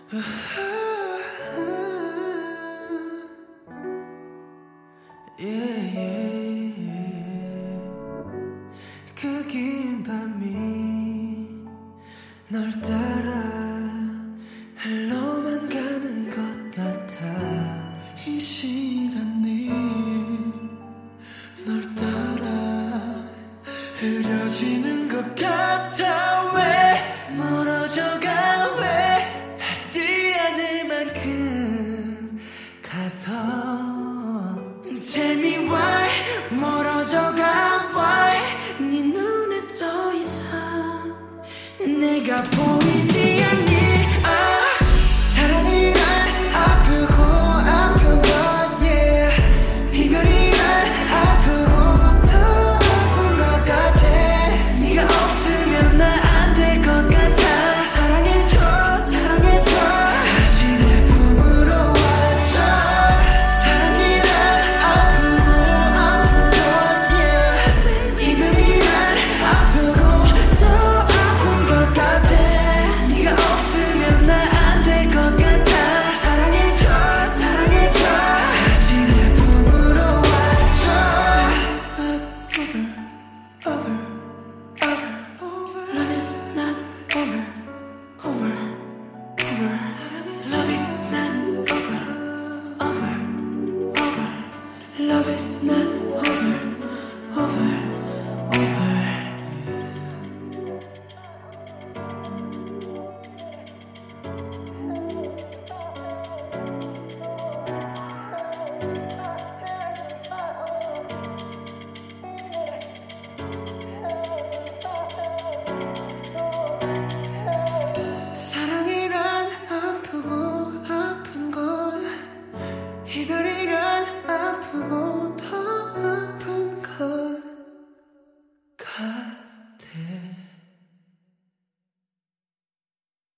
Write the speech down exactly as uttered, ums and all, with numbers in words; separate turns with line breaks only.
yeah, yeah. 그 긴 밤이 널 따라 흘러만 가는 것 같아. 이 시간이 널 따라 흐려지는 것 같아. 왜 멀어져가 왜 하지 않을 만큼 가서 Tell me why 멀어져가 why 네 눈에 더 이상 내가 보이지 않니. 아, 사랑이란 아프고 아픈 것 yeah. 이별이란 아프고 더 아픈 것 같아. 네가 없으면 나 안 될 것 같아. 사랑해줘 사랑해줘 다시 내 품으로 와줘. 사랑이란 아프고 아픈 것 yeah. 이별이란 아프고 더 아픈 것 같아. 네가 없으면 나 안 될 것 같아. 사랑해줘 사랑해줘 다시 내 품으로 와줘. Over over over Love is not over over over Love is not over over over Love is not over over